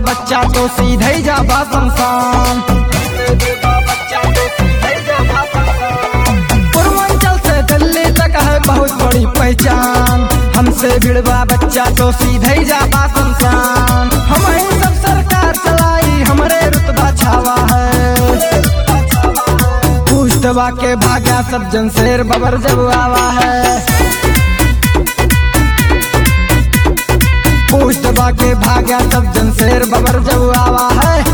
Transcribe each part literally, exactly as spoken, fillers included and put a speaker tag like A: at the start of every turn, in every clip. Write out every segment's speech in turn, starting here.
A: बच्चा तो सीधे जाबा शमशान। पूर्वांचल से दिल्ली तक है बहुत बड़ी पहचान, हमसे भिड़वा बच्चा तो सीधे जाबा शमशान। हमें सब सरकार चलाई हमरे रुतबा छावा है, पूछतवा के भाग्या सब जन शेर बबर जब आवा है। पूछतवा के भाग्या सब जन शेर बबर जब आवा है।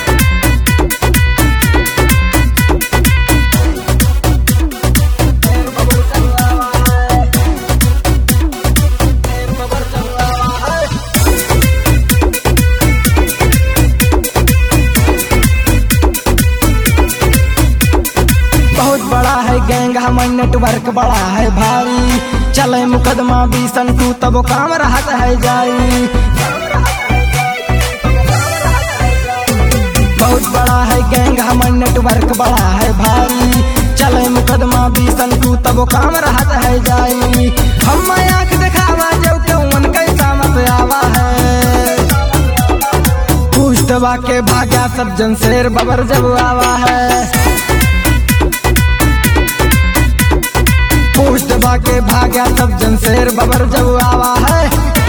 A: बहुत बड़ा है गैंग हमार नेटवर्क बड़ा है भारी, चले मुकदमा बीसन तू तब काम रहत है जारी। बहुत बड़ा है गैंग हमार नेटवर्क बड़ा है भारी, चले मुकदमा बीसन तू तब काम रहत है जारी। हम आँख दिखावा जब कौन कैसा मत आवा है, पूछतवा के भाग्या सब जन शेर बबर जब आवा है। पूछतवा के भाग्या सब जन शेर बबर जब आवा है।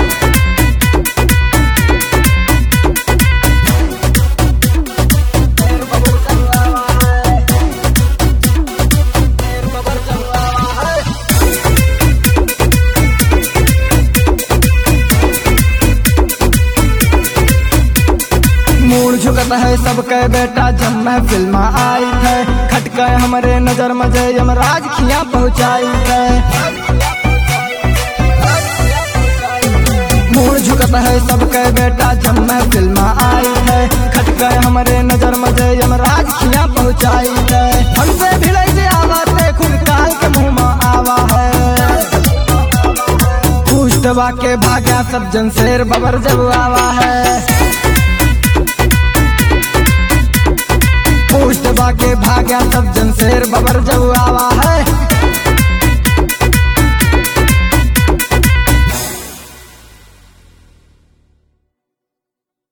A: मूड झुकत है सबके बेटा जब महफिल में आई है, खटके हमारे नजर में जय यमराज खिया पहुँचाई है। मूड झुकत है सबके बेटा जब महफिल में आई है, खटके हमारे नजर में जय यमराज खिया पहुँचाई है। हमसे भिड़ै जे आवा ते खुद काल के मुँह में आवा है, पूछतवा के भाग्या सब जन शेर बबर जब आवा है। पूछतवा के भाग्या सब जन शेर बबर जब आवा है।